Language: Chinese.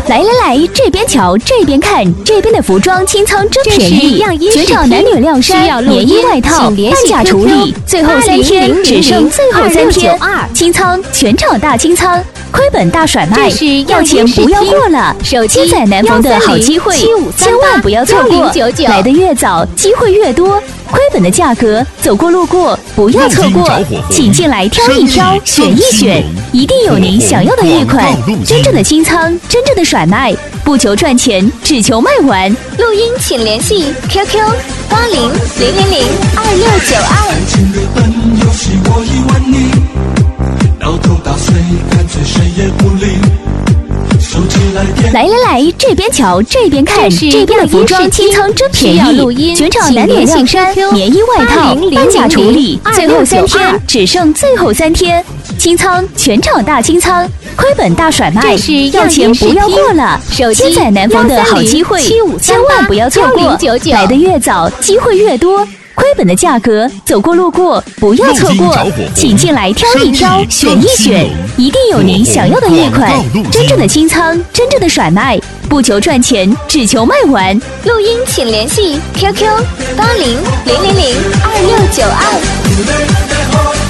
来来来，这边瞧，这边看，这边的服装清仓真便宜，全场男女晾衫、棉衣外套半价处理，最后3天只剩最后3天，清仓，全场大清仓，亏本大甩卖，要钱不要过了，千载难逢的好机会，千万不要错过，来得越早，机会越多。亏本的价格，走过路过不要错过，请进来挑一挑，选一选，一定有您想要的玉款。真正的清仓，真正的甩卖，不求赚钱，只求卖完。 录音请联系 QQ8000-00-2692。 来来来，这边瞧，这边看，这边的服装清仓真便宜，全场男女晾衫、棉衣外套半价处理，最后3天只剩最后3天，清仓，全场大清仓，亏本大甩卖，要钱不要过了，千载难逢的好机会，千万不要错过，来得越早，机会越多。亏本的价格，走过路过不要错过，请进来挑一挑，选一选，一定有您想要的玉款。真正的清仓，真正的甩卖，不求赚钱，只求卖完。 录音请联系 QQ8000-2692。